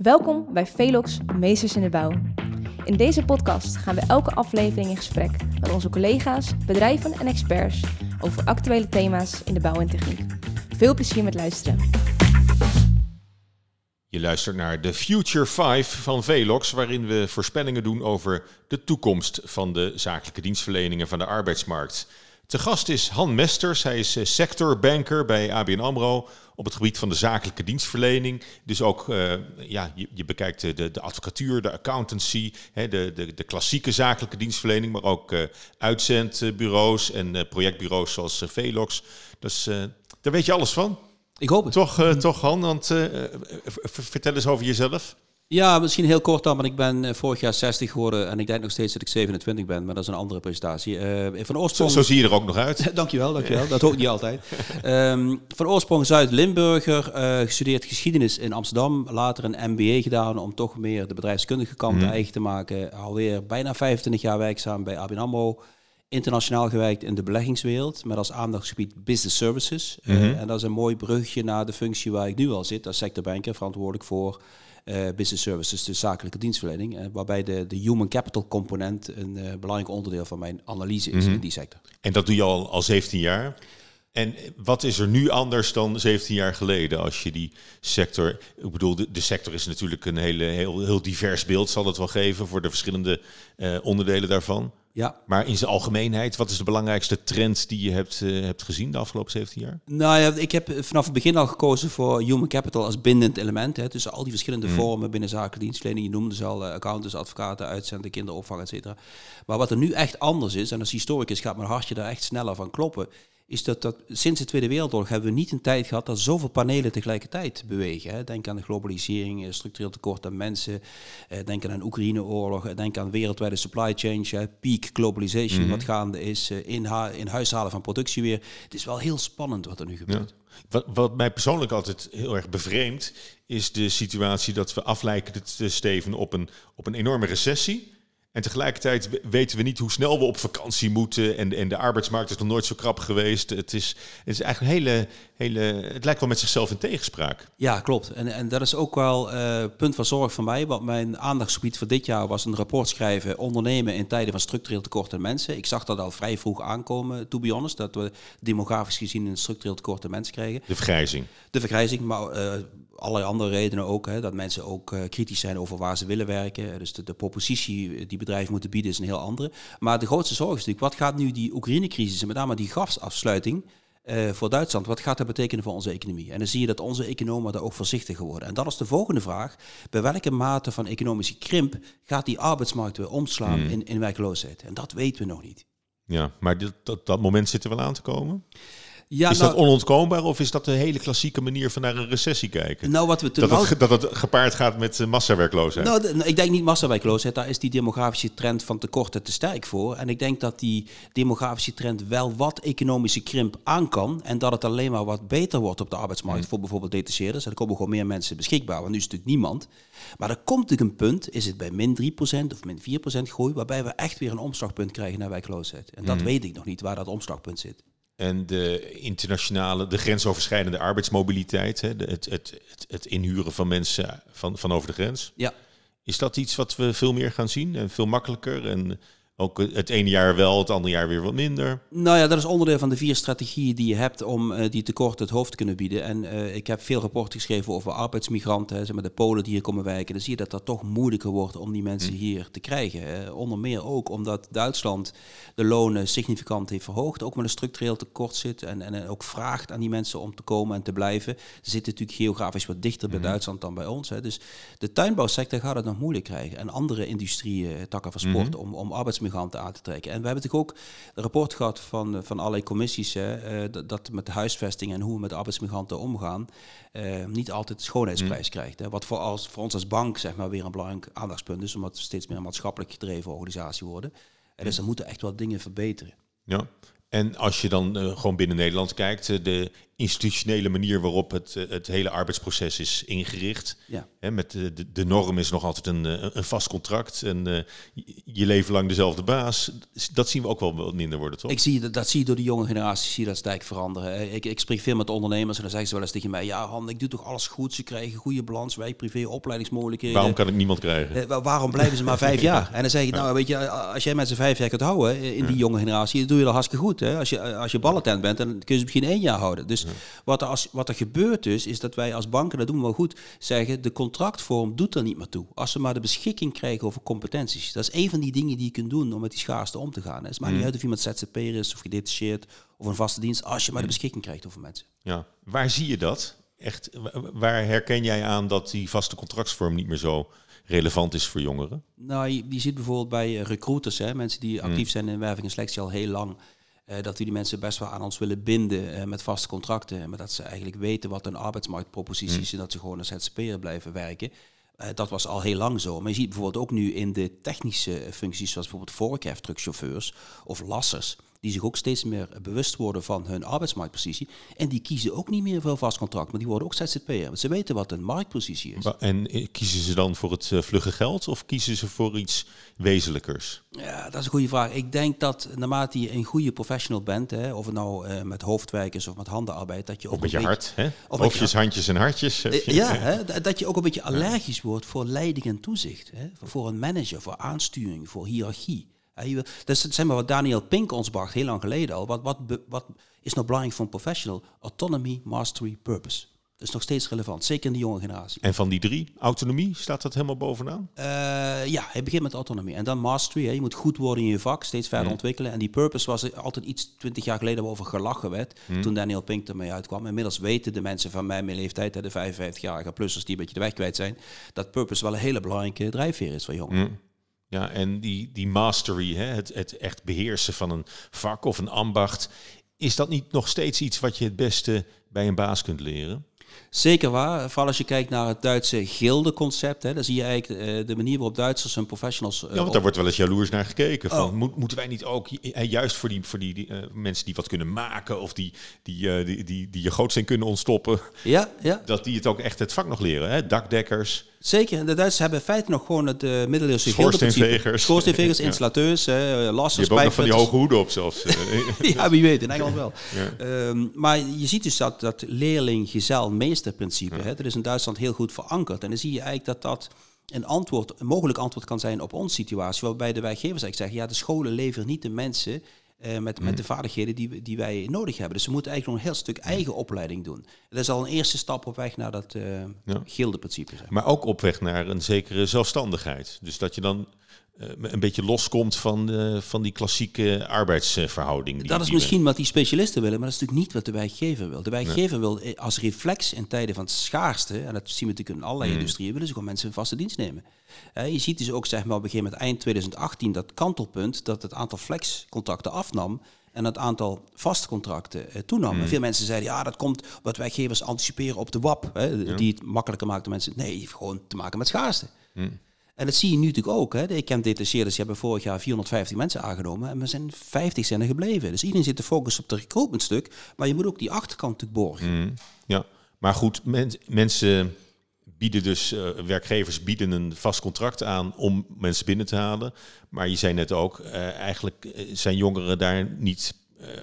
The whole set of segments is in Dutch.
Welkom bij Velox Meesters in de Bouw. In deze podcast gaan we elke aflevering in gesprek met onze collega's, bedrijven en experts over actuele thema's in de bouw en techniek. Veel plezier met luisteren. Je luistert naar de Future 5 van Velox, waarin we voorspellingen doen over de toekomst van de zakelijke dienstverleningen van de arbeidsmarkt. Te gast is Han Mesters, hij is sectorbanker bij ABN AMRO op het gebied van de zakelijke dienstverlening. Dus ook, je bekijkt de advocatuur, de accountancy, de klassieke zakelijke dienstverlening, maar ook uitzendbureaus en projectbureaus zoals Velox. Dus daar weet je alles van. Ik hoop het. Toch Han, want vertel eens over jezelf. Ja, misschien heel kort dan, want ik ben vorig jaar 60 geworden en ik denk nog steeds dat ik 27 ben, maar dat is een andere presentatie. Van oorsprong... Zo zie je er ook nog uit. Dankjewel. Dat hoort niet altijd. Van oorsprong Zuid-Limburger, gestudeerd geschiedenis in Amsterdam, later een MBA gedaan om toch meer de bedrijfskundige kant eigen te maken. Alweer bijna 25 jaar werkzaam bij ABN AMRO. Internationaal gewerkt in de beleggingswereld, met als aandachtsgebied business services. En dat is een mooi brugje naar de functie waar ik nu al zit, als sectorbanker, verantwoordelijk voor business services, de zakelijke dienstverlening, waarbij de human capital component een belangrijk onderdeel van mijn analyse is in die sector. En dat doe je al 17 jaar. En wat is er nu anders dan 17 jaar geleden als je die sector... Ik bedoel, de sector is natuurlijk een heel divers beeld, zal het wel geven voor de verschillende onderdelen daarvan. Ja. Maar in zijn algemeenheid, wat is de belangrijkste trend die je hebt gezien de afgelopen 17 jaar? Nou ja, ik heb vanaf het begin al gekozen voor human capital als bindend element. Hè, tussen al die verschillende vormen binnen zakelijke dienstverlening. Je noemde ze al, accountants, advocaten, uitzenden, kinderopvang, et cetera. Maar wat er nu echt anders is, en als historicus gaat mijn hartje daar echt sneller van kloppen, is dat sinds de Tweede Wereldoorlog hebben we niet een tijd gehad dat zoveel panelen tegelijkertijd bewegen. Hè. Denk aan de globalisering, structureel tekort aan mensen. Denk aan een Oekraïne-oorlog. Denk aan wereldwijde supply chain, peak globalization, wat gaande is. In huis halen van productie weer. Het is wel heel spannend wat er nu gebeurt. Ja. Wat mij persoonlijk altijd heel erg bevreemdt, is de situatie dat we af lijken te steven op een enorme recessie. En tegelijkertijd weten we niet hoe snel we op vakantie moeten. En de arbeidsmarkt is nog nooit zo krap geweest. Het is eigenlijk het lijkt wel met zichzelf in tegenspraak. Ja, klopt. En dat is ook wel punt van zorg voor mij. Want mijn aandachtsgebied voor dit jaar was een rapport schrijven, ondernemen in tijden van structureel tekort aan mensen. Ik zag dat al vrij vroeg aankomen, to be honest. Dat we demografisch gezien een structureel tekort aan mensen krijgen. De vergrijzing, maar allerlei andere redenen ook. Hè, dat mensen ook kritisch zijn over waar ze willen werken. Dus de propositie die bedrijven moeten bieden is een heel andere. Maar de grootste zorg is natuurlijk, wat gaat nu die Oekraïne-crisis en met name die gasafsluiting voor Duitsland, wat gaat dat betekenen voor onze economie? En dan zie je dat onze economen daar ook voorzichtiger worden. En dat is de volgende vraag. Bij welke mate van economische krimp gaat die arbeidsmarkt weer omslaan in werkloosheid? En dat weten we nog niet. Ja, maar dat moment zit er wel aan te komen? Ja, is dat onontkoombaar of is dat de hele klassieke manier van naar een recessie kijken? Nou, dat het gepaard gaat met massawerkloosheid? Nou, ik denk niet massawerkloosheid. Daar is die demografische trend van tekorten te sterk voor. En ik denk dat die demografische trend wel wat economische krimp aan kan. En dat het alleen maar wat beter wordt op de arbeidsmarkt voor bijvoorbeeld detacheerders. Er komen gewoon meer mensen beschikbaar, want nu is het natuurlijk niemand. Maar er komt natuurlijk een punt, is het bij min 3% of min 4% groei, waarbij we echt weer een omslagpunt krijgen naar werkloosheid. En dat weet ik nog niet, waar dat omslagpunt zit. En de grensoverschrijdende arbeidsmobiliteit, het inhuren van mensen van over de grens. Ja. Is dat iets wat we veel meer gaan zien en veel makkelijker? En ook het ene jaar wel, het andere jaar weer wat minder? Nou ja, dat is onderdeel van de 4 strategieën die je hebt om die tekorten het hoofd te kunnen bieden. En ik heb veel rapporten geschreven over arbeidsmigranten, zeg maar de Polen die hier komen werken. Dan zie je dat dat toch moeilijker wordt om die mensen hier te krijgen. Onder meer ook omdat Duitsland de lonen significant heeft verhoogd, ook met een structureel tekort zit en ook vraagt aan die mensen om te komen en te blijven. Ze zitten natuurlijk geografisch wat dichter bij Duitsland dan bij ons. Dus de tuinbouwsector gaat het nog moeilijk krijgen. En andere industrieën, takken van sport, om arbeidsmigranten aan te trekken. En we hebben natuurlijk ook een rapport gehad van allerlei commissies, dat met de huisvesting en hoe we met de arbeidsmigranten omgaan, niet altijd de schoonheidsprijs krijgt. Hè. Wat voor ons als bank zeg maar weer een belangrijk aandachtspunt is, omdat we steeds meer een maatschappelijk gedreven organisatie worden. En dus er moeten echt wel dingen verbeteren. Ja. En als je dan gewoon binnen Nederland kijkt, de institutionele manier waarop het hele arbeidsproces is ingericht. Ja. Met de norm is nog altijd een vast contract en je leven lang dezelfde baas. Dat zien we ook wel wat minder worden, toch? Dat zie je door de jonge generatie, zie je dat sterk veranderen. Ik spreek veel met ondernemers en dan zeggen ze wel eens tegen mij, ja Han, ik doe toch alles goed, ze krijgen goede balans, wij privé, opleidingsmogelijkheden. Waarom kan ik niemand krijgen? Waarom blijven ze maar 5 jaar? En dan zeg ik, nou weet je, als jij met z'n 5 jaar kunt houden in die jonge generatie, dan doe je dat hartstikke goed. Hè? Als je ballentent bent, dan kun je ze misschien 1 jaar houden. Dus wat er gebeurt dus, is dat wij als banken, dat doen we wel goed, zeggen, de contractvorm doet er niet meer toe. Als ze maar de beschikking krijgen over competenties. Dat is een van die dingen die je kunt doen om met die schaarste om te gaan. Het maakt niet uit of iemand ZZP'er is of gedetacheerd of een vaste dienst, als je maar de beschikking krijgt over mensen. Ja. Waar zie je dat? Echt, waar herken jij aan dat die vaste contractsvorm niet meer zo relevant is voor jongeren? Nou, je ziet bijvoorbeeld bij recruiters, mensen die actief zijn in werving en selectie al heel lang, dat we die mensen best wel aan ons willen binden met vaste contracten. Maar dat ze eigenlijk weten wat hun arbeidsmarktpropositie is en dat ze gewoon als ZZP'er blijven werken. Dat was al heel lang zo. Maar je ziet bijvoorbeeld ook nu in de technische functies, zoals bijvoorbeeld vorkheftruckchauffeurs of lassers, die zich ook steeds meer bewust worden van hun arbeidsmarktpositie. En die kiezen ook niet meer voor een vast contract, maar die worden ook ZZP'er. Want ze weten wat hun marktpositie is. En kiezen ze dan voor het vlugge geld of kiezen ze voor iets wezenlijkers? Ja, dat is een goede vraag. Ik denk dat naarmate je een goede professional bent, of het nou met hoofdwerk is of met handenarbeid, dat je ook of met je hart, hè? Hoofdjes, handjes en hartjes. Dat je ook een beetje allergisch wordt voor leiding en toezicht. Voor een manager, voor aansturing, voor hiërarchie. Dat is zeg maar wat Daniel Pink ons bracht heel lang geleden al. Wat is nou belangrijk voor een professional? Autonomy, mastery, purpose. Dat is nog steeds relevant, zeker in de jonge generatie. En van die 3, autonomie, staat dat helemaal bovenaan? Ja, hij begint met autonomie. En dan mastery, je moet goed worden in je vak, steeds verder ontwikkelen. En die purpose was altijd iets 20 jaar geleden waarover gelachen werd, toen Daniel Pink ermee uitkwam. Inmiddels weten de mensen van mijn leeftijd, de 55-jarige plussers die een beetje de weg kwijt zijn, dat purpose wel een hele belangrijke drijfveer is voor jongeren. Ja, en die mastery, het echt beheersen van een vak of een ambacht, is dat niet nog steeds iets wat je het beste bij een baas kunt leren? Zeker waar. Vooral als je kijkt naar het Duitse gildeconcept. Dan zie je eigenlijk de manier waarop Duitsers hun professionals... want daar wordt wel eens jaloers naar gekeken. Van, moeten wij niet ook, juist voor die mensen die wat kunnen maken of die je gootsteen kunnen ontstoppen, dat die het ook echt het vak nog leren. Hè? Dakdekkers. Zeker. De Duitsers hebben in feite nog gewoon het middeleeuwse schoorsteenvegers. Schoorsteenvegers, installateurs, lassers. Je hebt ook nog van die hoge hoeden op zelfs. Ja, wie weet. In Engeland wel. Ja. Maar je ziet dus dat leerling-gezel-meesterprincipe. Dat is in Duitsland heel goed verankerd. En dan zie je eigenlijk dat een mogelijk antwoord kan zijn op onze situatie. Waarbij de werkgevers eigenlijk zeggen, ja, de scholen leveren niet de mensen met de vaardigheden die wij nodig hebben. Dus ze moeten eigenlijk nog een heel stuk eigen opleiding doen. Dat is al een eerste stap op weg naar dat gildeprincipe. Zeg. Maar ook op weg naar een zekere zelfstandigheid. Dus dat je dan een beetje loskomt van die klassieke arbeidsverhouding. Dat is misschien wat die specialisten willen, maar dat is natuurlijk niet wat de werkgever wil. De werkgever wil als reflex in tijden van het schaarste, en dat zien we natuurlijk in allerlei industrieën, willen ze gewoon mensen in vaste dienst nemen. Je ziet dus ook zeg maar, op een gegeven moment eind 2018 dat kantelpunt dat het aantal flexcontracten afnam en het aantal vaste contracten toenam. En veel mensen zeiden, ja, dat komt omdat werkgevers anticiperen op de WAP, die het makkelijker maakt om mensen... Nee, die heeft gewoon te maken met schaarste. En dat zie je nu natuurlijk ook. Ik ken detacheerders, die hebben vorig jaar 450 mensen aangenomen en er 50 zijn er gebleven. Dus iedereen zit te focussen op het recruitmentstuk, maar je moet ook die achterkant natuurlijk borgen. Ja, maar goed, mensen bieden dus, werkgevers bieden een vast contract aan om mensen binnen te halen. Maar je zei net ook, eigenlijk zijn jongeren daar niet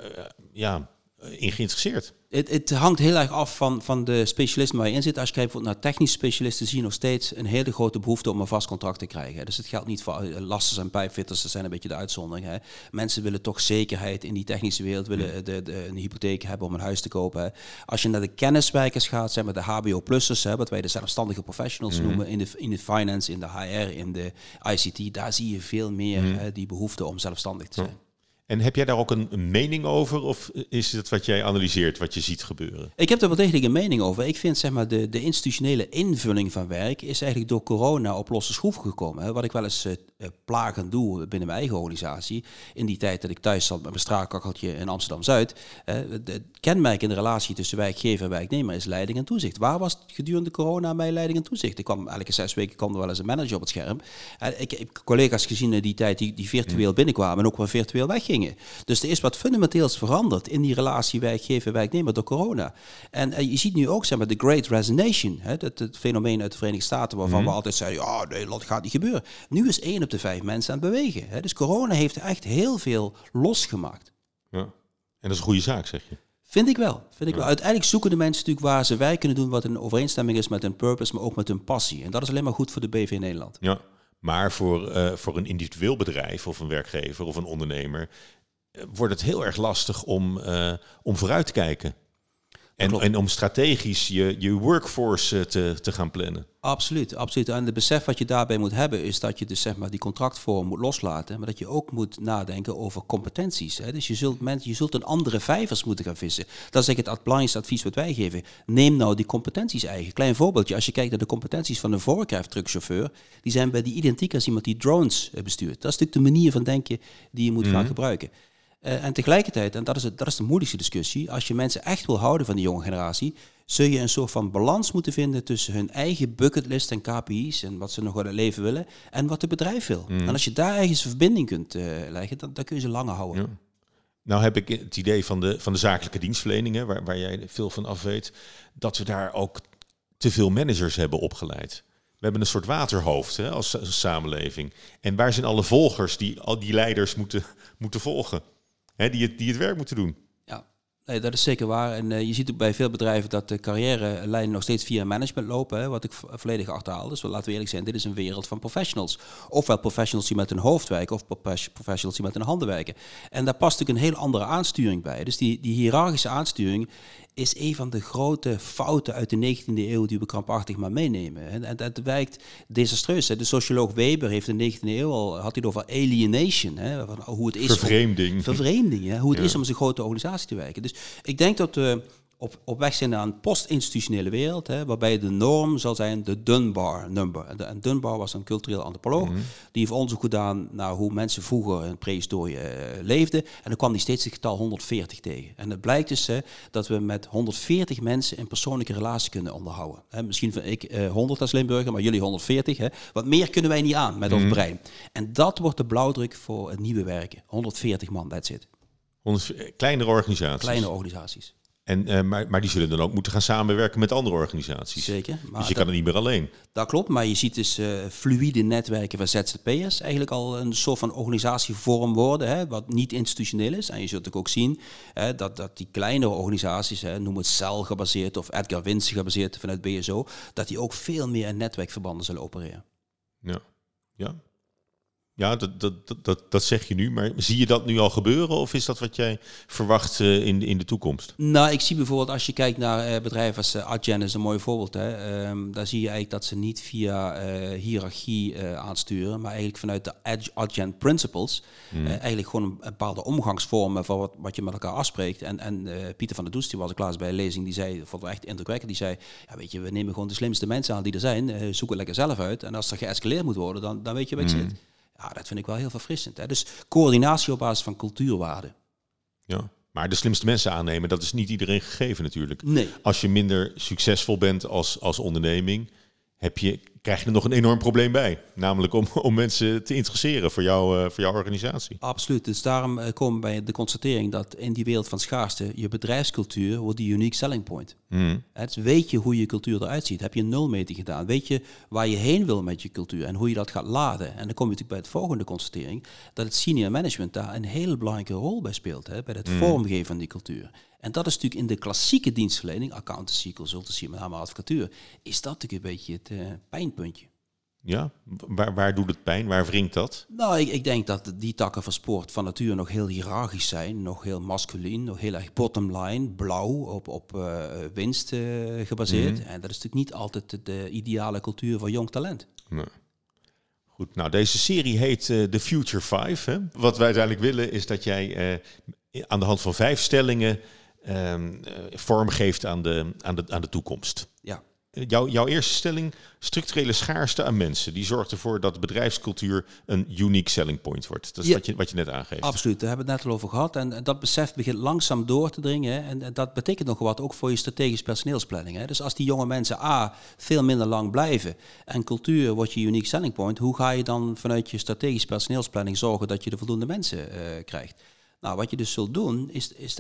in geïnteresseerd. Het hangt heel erg af van de specialisten waar je in zit. Als je kijkt naar technische specialisten, zie je nog steeds een hele grote behoefte om een vast contract te krijgen. Dus het geldt niet voor lassers en pijpfitters, dat zijn een beetje de uitzonderingen. Mensen willen toch zekerheid in die technische wereld, willen een hypotheek hebben om een huis te kopen. Als je naar de kenniswerkers gaat, zijn we de HBO-plussers, wat wij de zelfstandige professionals noemen, in de finance, in de HR, in de ICT, daar zie je veel meer die behoefte om zelfstandig te zijn. En heb jij daar ook een mening over? Of is het wat jij analyseert, wat je ziet gebeuren? Ik heb daar wel degelijk een mening over. Ik vind zeg maar, de institutionele invulling van werk is eigenlijk door corona op losse schroef gekomen. Wat ik wel eens plagend doe binnen mijn eigen organisatie. In die tijd dat ik thuis zat met mijn straatkacheltje in Amsterdam-Zuid. Het kenmerk in de relatie tussen werkgever en werknemer is leiding en toezicht. Waar was gedurende corona mijn leiding en toezicht? Ik kwam elke 6 weken kwam er wel eens een manager op het scherm. Ik heb collega's gezien in die tijd die virtueel binnenkwamen en ook wel virtueel weggingen. gingen. Dus er is wat fundamenteels veranderd in die relatie werkgever-werknemer door corona. En je ziet nu ook, zeg maar, de Great Resignation. Hè, het fenomeen uit de Verenigde Staten waarvan we altijd zeiden, ja, nee, dat gaat niet gebeuren. Nu is 1 op de 5 mensen aan het bewegen. Hè. Dus corona heeft echt heel veel losgemaakt. Ja. En dat is een goede zaak, zeg je? Vind ik wel. Uiteindelijk zoeken de mensen natuurlijk waar ze werk kunnen doen wat in overeenstemming is met hun purpose, maar ook met hun passie. En dat is alleen maar goed voor de BV Nederland. Ja, maar voor een individueel bedrijf of een werkgever of een ondernemer wordt het heel erg lastig om vooruit te kijken. En om strategisch je workforce te gaan plannen. Absoluut. En het besef wat je daarbij moet hebben is dat je dus, zeg maar, die contractvorm moet loslaten, maar dat je ook moet nadenken over competenties. Hè. Dus je zult een andere vijvers moeten gaan vissen. Dat is eigenlijk het belangrijkste advies wat wij geven. Neem nou die competenties eigen. Klein voorbeeldje, als je kijkt naar de competenties van een voorkrijftruckchauffeur, die zijn bij die identiek als iemand die drones bestuurt. Dat is natuurlijk de manier van denken die je moet gaan gebruiken. En tegelijkertijd, en dat is de moeilijkste discussie, als je mensen echt wil houden van die jonge generatie, zul je een soort van balans moeten vinden tussen hun eigen bucketlist en KPI's en wat ze nog in het leven willen en wat het bedrijf wil. En als je daar ergens een verbinding kunt leggen, dan kun je ze langer houden. Ja. Nou heb ik het idee van de zakelijke dienstverleningen, waar jij veel van af weet, dat we daar ook te veel managers hebben opgeleid. We hebben een soort waterhoofd, hè, als samenleving. En waar zijn alle volgers die al die leiders moeten volgen? Hè, die het werk moeten doen. Ja, nee, dat is zeker waar. En je ziet ook bij veel bedrijven dat de carrièrelijnen nog steeds via management lopen, hè, wat ik volledig achterhaal. Dus laten we eerlijk zijn, dit is een wereld van professionals. Ofwel professionals die met hun hoofd werken, of professionals die met hun handen werken. En daar past natuurlijk een heel andere aansturing bij. Dus die hiërarchische aansturing is een van de grote fouten uit de 19e eeuw die we krampachtig maar meenemen. En dat werkt desastreus. De socioloog Weber heeft in de 19e eeuw al, had hij het over alienation. Hè, van hoe het is vervreemding. Ja, hoe het is om een grote organisatie te werken. Dus ik denk dat we op weg zijn naar een post-institutionele wereld, hè, waarbij de norm zal zijn de Dunbar number. En Dunbar was een cultureel antropoloog. Die heeft onderzoek gedaan naar hoe mensen vroeger in prehistorie leefden. En dan kwam hij steeds het getal 140 tegen. En het blijkt dus dat we met 140 mensen een persoonlijke relatie kunnen onderhouden. Misschien vind ik 100 als Limburger, maar jullie 140. Hè. Wat meer kunnen wij niet aan met ons brein. En dat wordt de blauwdruk voor het nieuwe werken. 140 man, that's it. Kleinere organisaties. Maar die zullen dan ook moeten gaan samenwerken met andere organisaties. Zeker. Dus je kan het niet meer alleen. Dat klopt, maar je ziet dus fluïde netwerken van ZZP'ers eigenlijk al een soort van organisatievorm worden, hè, wat niet institutioneel is. En je zult ook zien dat die kleinere organisaties, noem het Cel gebaseerd of Edgar Winsen gebaseerd vanuit BSO, dat die ook veel meer in netwerkverbanden zullen opereren. Ja. Ja, dat zeg je nu, maar zie je dat nu al gebeuren of is dat wat jij verwacht in de toekomst? Nou, ik zie bijvoorbeeld als je kijkt naar bedrijven als Adyen is een mooi voorbeeld. Hè. Daar zie je eigenlijk dat ze niet via hiërarchie aansturen, maar eigenlijk vanuit de Adyen Principles eigenlijk gewoon een bepaalde omgangsvormen van wat je met elkaar afspreekt. En Pieter van der Doest, die was ik laatst bij een lezing, die zei, vond ik echt indrukwekkend, die zei, ja, weet je, we nemen gewoon de slimste mensen aan die er zijn, zoek het lekker zelf uit. En als er geëscaleerd moet worden, dan weet je waar ik zit. Ja, dat vind ik wel heel verfrissend. Hè? Dus coördinatie op basis van cultuurwaarden. Ja, maar de slimste mensen aannemen, dat is niet iedereen gegeven natuurlijk. Nee. Als je minder succesvol bent als onderneming, krijg je er nog een enorm probleem bij. Namelijk om mensen te interesseren voor jouw organisatie. Absoluut. Dus daarom komen we bij de constatering dat in die wereld van schaarste je bedrijfscultuur wordt die unique selling point. Dus weet je hoe je cultuur eruit ziet? Heb je een nulmeting gedaan? Weet je waar je heen wil met je cultuur en hoe je dat gaat laden? En dan kom je natuurlijk bij het volgende constatering, dat het senior management daar een hele belangrijke rol bij speelt, hè, bij het vormgeven van die cultuur. En dat is natuurlijk in de klassieke dienstverlening, accountancy, consultancy, met name advocatuur, is dat natuurlijk een beetje het pijnpuntje. Ja, waar doet het pijn? Waar wringt dat? Nou, ik denk dat die takken van sport van nature nog heel hiërarchisch zijn, nog heel masculien, nog heel erg bottom line, blauw, op winst gebaseerd. En dat is natuurlijk niet altijd de ideale cultuur voor jong talent. Nee. Goed, nou deze serie heet The Future 5. Hè? Wat wij uiteindelijk willen is dat jij aan de hand van 5 stellingen vorm geeft aan de toekomst. Ja. Jouw eerste stelling, structurele schaarste aan mensen, die zorgt ervoor dat de bedrijfscultuur een unique selling point wordt. Dat is wat je net aangeeft. Absoluut, daar hebben we het net al over gehad. En dat besef begint langzaam door te dringen. Hè. En dat betekent nog wat ook voor je strategische personeelsplanning. Hè. Dus als die jonge mensen veel minder lang blijven en cultuur wordt je unique selling point, hoe ga je dan vanuit je strategische personeelsplanning zorgen dat je de voldoende mensen krijgt? Nou, wat je dus zult doen, is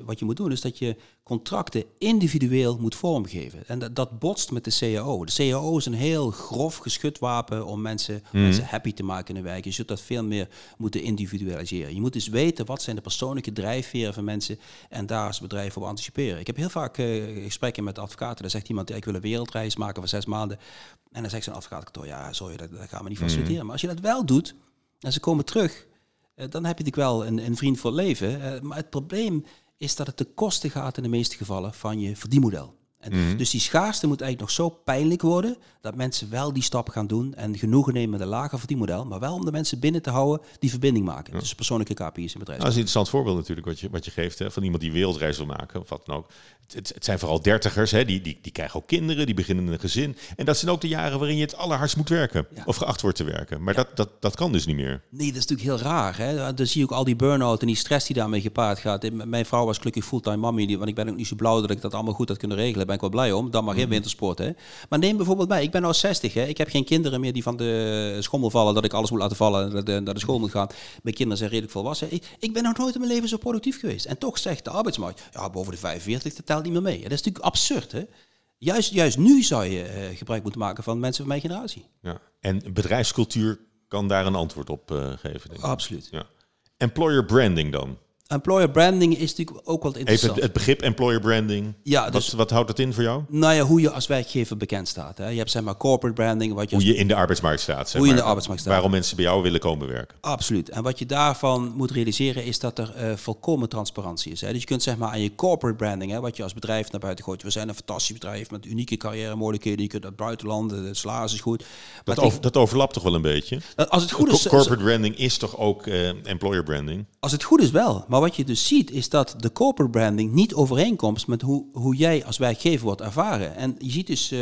dat je contracten individueel moet vormgeven. En dat botst met de CAO. De CAO is een heel grof geschutwapen om mensen happy te maken in de wijk. Je zult dat veel meer moeten individualiseren. Je moet dus weten wat zijn de persoonlijke drijfveren van mensen en daar als bedrijf op anticiperen. Ik heb heel vaak gesprekken met advocaten. Daar zegt iemand, ik wil een wereldreis maken van 6 maanden. En dan zegt zo'n advocaatkantoor, ja, sorry, dat gaan we niet faciliteren. Maar als je dat wel doet en ze komen terug, dan heb je natuurlijk wel een vriend voor het leven. Maar het probleem is dat het ten koste gaat in de meeste gevallen van je verdienmodel. Dus die schaarste moet eigenlijk nog zo pijnlijk worden dat mensen wel die stap gaan doen en genoegen nemen met een lager verdienmodel, maar wel om de mensen binnen te houden die verbinding maken. Ja. Dus persoonlijke KPI's in bedrijf. Nou, dat is een interessant voorbeeld natuurlijk wat je geeft, hè, van iemand die wereldreis wil maken of wat dan ook. Het zijn vooral dertigers, hè, die krijgen ook kinderen, die beginnen een gezin. En dat zijn ook de jaren waarin je het allerhardst moet werken of geacht wordt te werken. Maar dat kan dus niet meer. Nee, dat is natuurlijk heel raar. Hè? Dan zie je ook al die burn-out en die stress die daarmee gepaard gaat. Mijn vrouw was gelukkig fulltime mommy, want ik ben ook niet zo blauw dat ik dat allemaal goed had kunnen regelen. Daar ben ik wel blij om. Dan mag geen wintersport. Hè? Maar neem bijvoorbeeld mij. Ik ben nou 60. Hè? Ik heb geen kinderen meer die van de schommel vallen, dat ik alles moet laten vallen en naar de school moet gaan. Mijn kinderen zijn redelijk volwassen. Ik ben nog nooit in mijn leven zo productief geweest. En toch zegt de arbeidsmarkt, ja, boven de 45, dat telt niet meer mee. Dat is natuurlijk absurd, hè? Juist nu zou je gebruik moeten maken van mensen van mijn generatie. Ja. En bedrijfscultuur kan daar een antwoord op geven, denk ik. Absoluut. Ja. Employer branding dan? Employer branding is natuurlijk ook wel interessant. Even het begrip employer branding. Ja, dus, wat houdt dat in voor jou? Nou ja, hoe je als werkgever bekend staat. Hè. Je hebt zeg maar corporate branding. Hoe je in de arbeidsmarkt staat. Hoe je in de arbeidsmarkt staat. Waarom mensen bij jou willen komen werken. Absoluut. En wat je daarvan moet realiseren is dat er volkomen transparantie is. Hè. Dus je kunt zeg maar aan je corporate branding, hè, wat je als bedrijf naar buiten gooit. We zijn een fantastisch bedrijf met unieke carrière-mogelijkheden. Je kunt naar het buitenland, de salaris is goed. Dat overlapt toch wel een beetje? Als het goed is, corporate branding is toch ook employer branding? Als het goed is wel. Maar wat je dus ziet is dat de corporate branding niet overeenkomt met hoe jij als werkgever wordt ervaren. En je ziet dus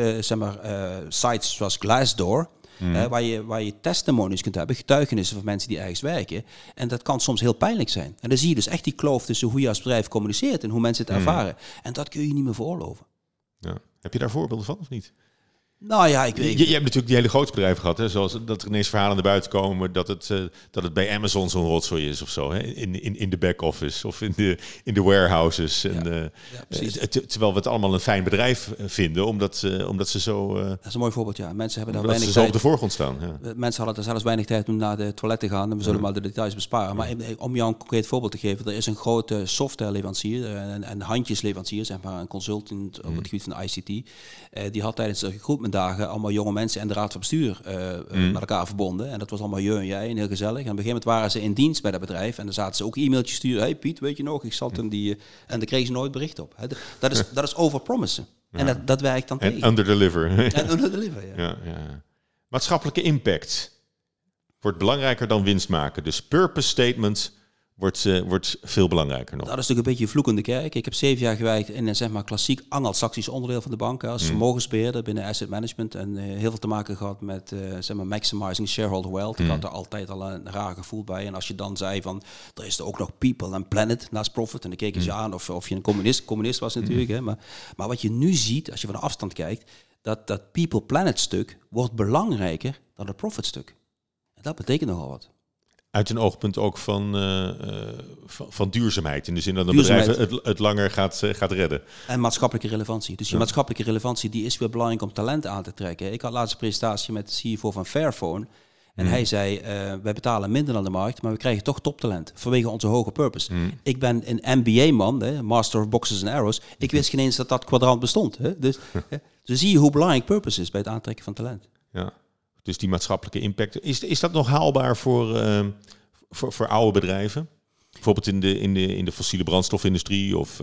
sites zoals Glassdoor, waar je testimonies kunt hebben, getuigenissen van mensen die ergens werken. En dat kan soms heel pijnlijk zijn. En dan zie je dus echt die kloof tussen hoe je als bedrijf communiceert en hoe mensen het ervaren. En dat kun je niet meer veroorloven. Ja. Heb je daar voorbeelden van of niet? Nou ja, ik weet. Je hebt natuurlijk die hele grote bedrijven gehad, hè? Zoals dat er ineens verhalen naar buiten komen dat het bij Amazon zo'n rotzooi is of zo, hè? In de back-office of in de warehouses. Ja. Terwijl we het allemaal een fijn bedrijf vinden, omdat ze zo. Dat is een mooi voorbeeld, ja. Mensen hebben daar weinig tijd. Ze zo op de voorgrond staan. Ja. Mensen hadden er zelfs weinig tijd om naar de toilet te gaan. En we zullen maar de details besparen. Maar om jou een concreet voorbeeld te geven, er is een grote softwareleverancier en handjesleverancier, zeg maar een consultant op het gebied van ICT. Die had tijdens de recruitmentdagen allemaal jonge mensen en de raad van bestuur met elkaar verbonden. En dat was allemaal je en jij en heel gezellig. En op een gegeven moment waren ze in dienst bij dat bedrijf. En dan zaten ze ook e-mailtjes sturen. Hey Piet, weet je nog? Ik zat in die... En daar kregen ze nooit bericht op. Dat is overpromissen. Ja. En dat werkt dan tegen. En underdeliver. En underdeliver, ja. Maatschappelijke impact wordt belangrijker dan winst maken. Dus purpose statement wordt veel belangrijker nog. Dat is natuurlijk een beetje een vloekende kerk. Ik heb 7 jaar gewerkt in een zeg maar klassiek Anglo-Saxisch onderdeel van de bank als vermogensbeheerder binnen asset management en heel veel te maken gehad met zeg maar maximizing shareholder wealth. Ik had er altijd al een raar gevoel bij. En als je dan zei van er is er ook nog people and planet naast profit en dan keken ze aan of je een communist was natuurlijk. Hè. Maar wat je nu ziet als je van de afstand kijkt, dat people planet stuk wordt belangrijker dan het profit stuk. En dat betekent nogal wat. Uit een oogpunt ook van duurzaamheid. In de zin dat een bedrijf het langer gaat redden. En maatschappelijke relevantie. Dus die maatschappelijke relevantie die is weer belangrijk om talent aan te trekken. Ik had laatst een presentatie met de CFO van Fairphone. En hij zei, wij betalen minder dan de markt, maar we krijgen toch toptalent. Vanwege onze hoge purpose. Ik ben een MBA-man, Master of Boxes and Arrows. Ik wist geen eens dat kwadrant bestond. Hè? Dus zie je hoe belangrijk purpose is bij het aantrekken van talent. Ja. Dus die maatschappelijke impact. Is dat nog haalbaar voor oude bedrijven? Bijvoorbeeld in de fossiele brandstofindustrie? Of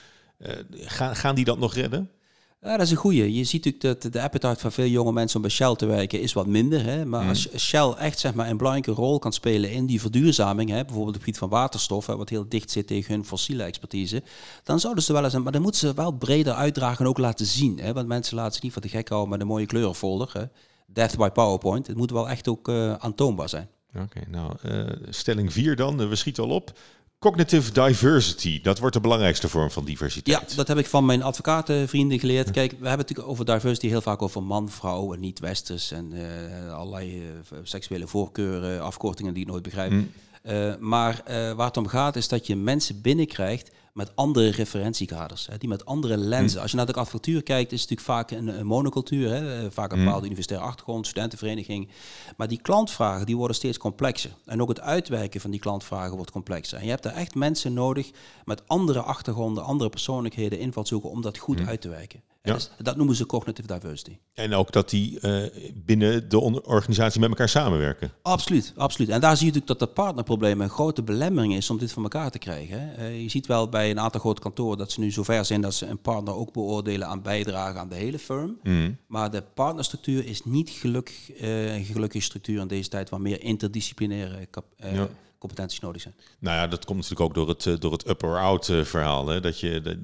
gaan die dat nog redden? Ja, dat is een goeie. Je ziet natuurlijk dat de appetite van veel jonge mensen om bij Shell te werken is wat minder. Hè? Maar als Shell echt zeg maar, een belangrijke rol kan spelen in die verduurzaming, hè? Bijvoorbeeld op het gebied van waterstof, hè, wat heel dicht zit tegen hun fossiele expertise, dan zouden ze wel eens, maar dan moeten ze wel breder uitdragen en ook laten zien. Hè? Want mensen laten zich niet voor de gek houden met een mooie kleurenfolder. Hè? Death by PowerPoint. Het moet wel echt ook aantoonbaar zijn. Oké, nou, stelling 4 dan. We schieten al op. Cognitive diversity, dat wordt de belangrijkste vorm van diversiteit. Ja, dat heb ik van mijn advocatenvrienden geleerd. Kijk, we hebben het natuurlijk over diversity heel vaak over man, vrouw en niet-westers en allerlei seksuele voorkeuren, afkortingen die ik nooit begrijp. Maar waar het om gaat is dat je mensen binnenkrijgt met andere referentiekaders, hè, die met andere lenzen. Als je naar de advocatuur kijkt, is het natuurlijk vaak een monocultuur, hè, vaak een bepaalde universitaire achtergrond, studentenvereniging. Maar die klantvragen die worden steeds complexer. En ook het uitwijken van die klantvragen wordt complexer. En je hebt daar echt mensen nodig met andere achtergronden, andere persoonlijkheden, invalshoeken om dat goed uit te wijken. Ja. Dus dat noemen ze cognitive diversity. En ook dat die binnen de organisatie met elkaar samenwerken. Absoluut, absoluut. En daar zie je natuurlijk dat de partnerprobleem een grote belemmering is om dit voor elkaar te krijgen. Hè. Je ziet wel bij een aantal grote kantoren dat ze nu zover zijn dat ze een partner ook beoordelen aan bijdrage aan de hele firm. Maar de partnerstructuur is niet gelukkig een gelukkige structuur in deze tijd waar meer interdisciplinaire competenties nodig zijn. Nou ja, dat komt natuurlijk ook door het up or out verhaal. Hè? Dat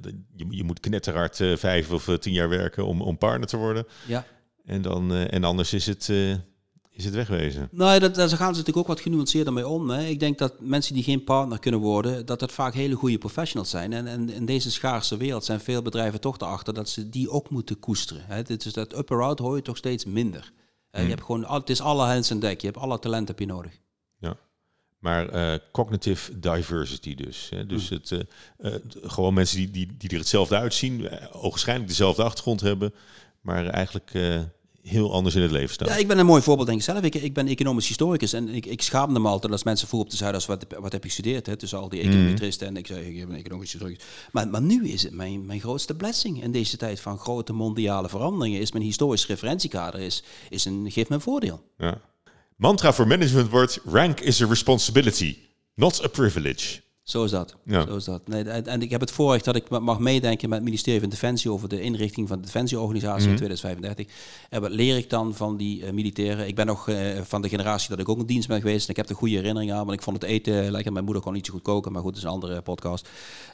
je moet knetterhard 5 of 10 jaar werken om partner te worden. Ja. En anders is het wegwezen. Nou, daar gaan ze natuurlijk ook wat genuanceerder mee om. Hè. Ik denk dat mensen die geen partner kunnen worden, dat vaak hele goede professionals zijn. En in deze schaarse wereld zijn veel bedrijven toch erachter dat ze die ook moeten koesteren. Hè. Dus dat up or out hoor je toch steeds minder. Je hebt gewoon, het is alle hands aan dek. Je hebt alle talent heb je nodig. Ja. Maar cognitive diversity dus. Hè? Dus gewoon mensen die er hetzelfde uitzien, ogenschijnlijk dezelfde achtergrond hebben, maar eigenlijk heel anders in het leven staan. Ja, ik ben een mooi voorbeeld denk ik zelf. Ik ben economisch historicus en ik schaamde me altijd als mensen vroegen op de Zuidas, wat heb je gestudeerd? Hè? Tussen al die econometristen en ik zei, ik ben economisch historicus. Maar nu is het mijn grootste blessing in deze tijd van grote mondiale veranderingen. Is mijn historisch referentiekader, geeft me een voordeel. Ja. Mantra voor management wordt: rank is a responsibility, not a privilege. Zo is dat. Ja. Zo is dat. Nee, en ik heb het voorrecht dat ik mag meedenken met het ministerie van Defensie over de inrichting van de Defensieorganisatie in 2035. En wat leer ik dan van die militairen? Ik ben nog van de generatie dat ik ook in dienst ben geweest. En ik heb er goede herinneringen aan, want ik vond het eten lekker. Mijn moeder kon niet zo goed koken, maar goed, dat is een andere podcast.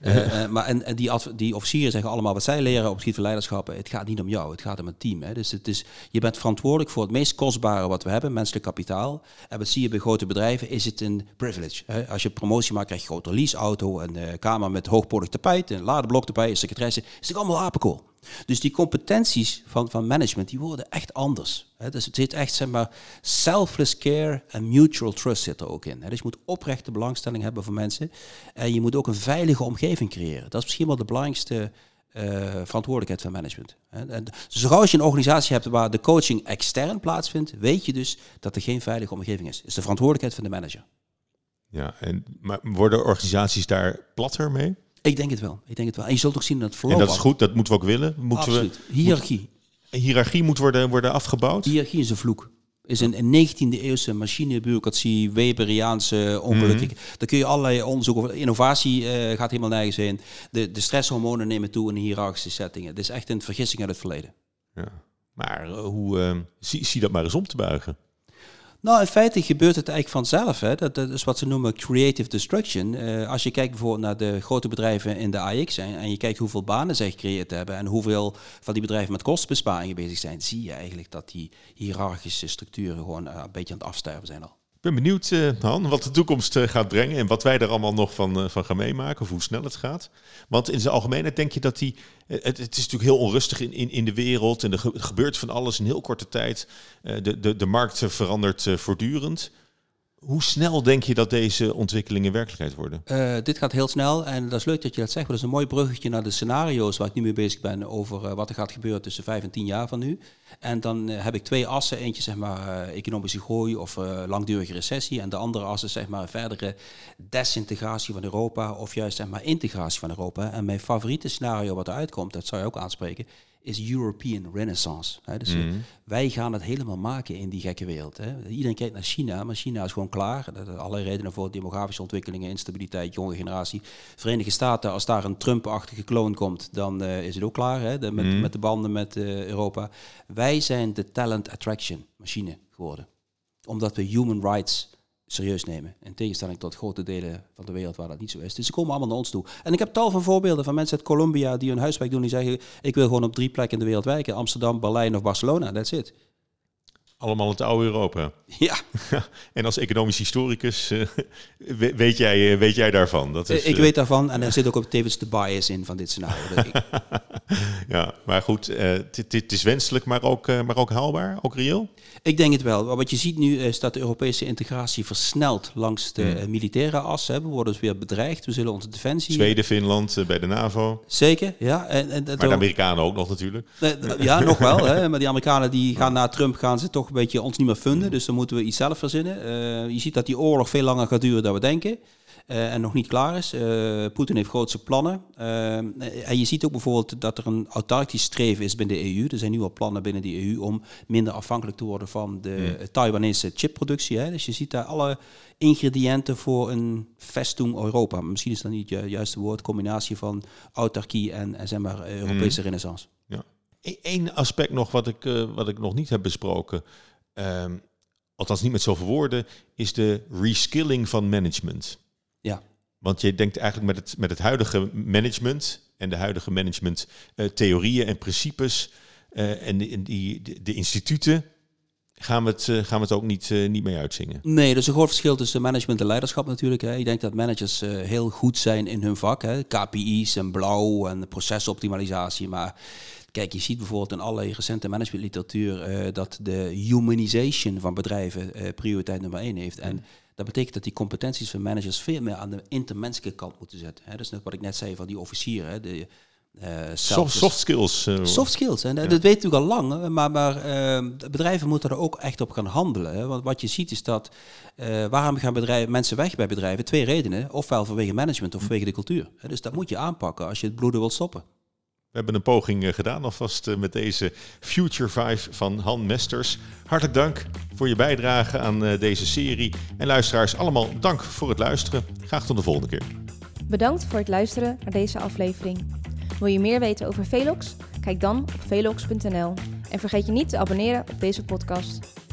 Maar die officieren zeggen allemaal wat zij leren op het gebied van leiderschap. Het gaat niet om jou, het gaat om een team. Hè. Dus je bent verantwoordelijk voor het meest kostbare wat we hebben, menselijk kapitaal. En wat zie je bij grote bedrijven, is het een privilege. Hè. Als je promotie maakt, krijg je grote leaseauto, een kamer met hoogpolig tapijt, een ladeblok erbij, een secretaresse. Is natuurlijk allemaal apenkool. Dus die competenties van management, die worden echt anders. Dus het zit echt, zeg maar, selfless care en mutual trust zit er ook in. Dus je moet oprechte belangstelling hebben voor mensen. En je moet ook een veilige omgeving creëren. Dat is misschien wel de belangrijkste verantwoordelijkheid van management. En zo gauw als je een organisatie hebt waar de coaching extern plaatsvindt, weet je dus dat er geen veilige omgeving is. Het is de verantwoordelijkheid van de manager. Ja, maar worden organisaties daar platter mee? Ik denk het wel. En je zult ook zien dat het verloop. En dat is goed, dat moeten we ook willen. Absoluut. Hiërarchie moet worden afgebouwd? Hiërarchie is een vloek. Is een 19e eeuwse machinebureaucratie, Weberiaanse ongelukkig. Daar kun je allerlei onderzoeken over. Innovatie gaat helemaal nergens heen. De stresshormonen nemen toe in hiërarchische settingen. Het is echt een vergissing uit het verleden. Ja. Maar zie dat maar eens om te buigen. Nou, in feite gebeurt het eigenlijk vanzelf. Hè. Dat is wat ze noemen creative destruction. Als je kijkt bijvoorbeeld naar de grote bedrijven in de AX en je kijkt hoeveel banen zij gecreëerd hebben en hoeveel van die bedrijven met kostenbesparingen bezig zijn, zie je eigenlijk dat die hiërarchische structuren gewoon een beetje aan het afsterven zijn al. Ik ben benieuwd, Han, wat de toekomst gaat brengen en wat wij er allemaal nog van gaan meemaken, of hoe snel het gaat. Want in zijn algemeenheid denk je dat het is natuurlijk heel onrustig in de wereld en er gebeurt van alles in heel korte tijd. De markt verandert voortdurend. Hoe snel denk je dat deze ontwikkelingen werkelijkheid worden? Dit gaat heel snel en dat is leuk dat je dat zegt. Dat is een mooi bruggetje naar de scenario's waar ik nu mee bezig ben over wat er gaat gebeuren tussen 5 en 10 jaar van nu. En dan heb ik 2 assen. Eentje zeg maar economische groei of langdurige recessie. En de andere as is zeg maar verdere desintegratie van Europa of juist zeg maar integratie van Europa. En mijn favoriete scenario wat eruit komt, dat zou je ook aanspreken, is European Renaissance. Dus wij gaan het helemaal maken in die gekke wereld. Iedereen kijkt naar China, maar China is gewoon klaar. Er allerlei redenen voor: demografische ontwikkelingen, instabiliteit, jonge generatie. Verenigde Staten, als daar een Trump-achtige kloon komt, dan is het ook klaar met de banden met Europa. Wij zijn de talent attraction machine geworden. Omdat we human rights serieus nemen. In tegenstelling tot grote delen van de wereld waar dat niet zo is. Dus ze komen allemaal naar ons toe. En ik heb tal van voorbeelden van mensen uit Colombia die hun huiswerk doen. Die zeggen, ik wil gewoon op 3 plekken in de wereld werken. Amsterdam, Berlijn of Barcelona. That's it. Allemaal het oude Europa. Ja. En als economisch historicus weet jij daarvan? Dat is, Ik weet daarvan en er zit ook tevens de bias in van dit scenario. Ja, maar goed, het is wenselijk, maar ook haalbaar, ook reëel? Ik denk het wel. Wat je ziet nu is dat de Europese integratie versnelt langs de militaire as. We worden dus weer bedreigd. We zullen onze defensie... Zweden, Finland, bij de NAVO. Zeker, ja. Maar de Amerikanen ook nog natuurlijk. Ja, nog wel. Hè. Maar die Amerikanen die gaan na Trump gaan ze toch een beetje ons niet meer vinden. Dus dan moeten we iets zelf verzinnen. Je ziet dat die oorlog veel langer gaat duren dan we denken. En nog niet klaar is. Poetin heeft grootse plannen. En je ziet ook bijvoorbeeld dat er een autarkisch streven is binnen de EU. Er zijn nu al plannen binnen de EU om minder afhankelijk te worden van de Taiwanese chipproductie. Hè. Dus je ziet daar alle ingrediënten voor een vestung Europa. Misschien is dat niet het juiste woord. Combinatie van autarkie en zeg maar Europese renaissance. Ja. Eén aspect nog wat ik nog niet heb besproken, althans niet met zoveel woorden, is de reskilling van management. Ja. Want je denkt eigenlijk met het huidige management en de huidige management theorieën en principes en de instituten gaan we het ook niet mee uitzingen. Nee, er is een groot verschil tussen management en leiderschap natuurlijk. Hè. Ik denk dat managers heel goed zijn in hun vak. Hè. KPI's en blauw en procesoptimalisatie. Maar kijk, je ziet bijvoorbeeld in allerlei recente managementliteratuur dat de humanization van bedrijven prioriteit nummer 1 heeft. En dat betekent dat die competenties van managers veel meer aan de intermenselijke kant moeten zetten. Hè. Dat is net wat ik net zei van die officieren. De soft skills. Soft skills, en dat weten we natuurlijk al lang. Maar bedrijven moeten er ook echt op gaan handelen. Hè. Want wat je ziet is dat, waarom gaan mensen weg bij bedrijven? 2 redenen. Ofwel vanwege management of vanwege de cultuur. Dus dat moet je aanpakken als je het bloeden wilt stoppen. We hebben een poging gedaan alvast met deze Future 5 van Han Mesters. Hartelijk dank voor je bijdrage aan deze serie. En luisteraars, allemaal dank voor het luisteren. Graag tot de volgende keer. Bedankt voor het luisteren naar deze aflevering. Wil je meer weten over Velox? Kijk dan op velox.nl. En vergeet je niet te abonneren op deze podcast.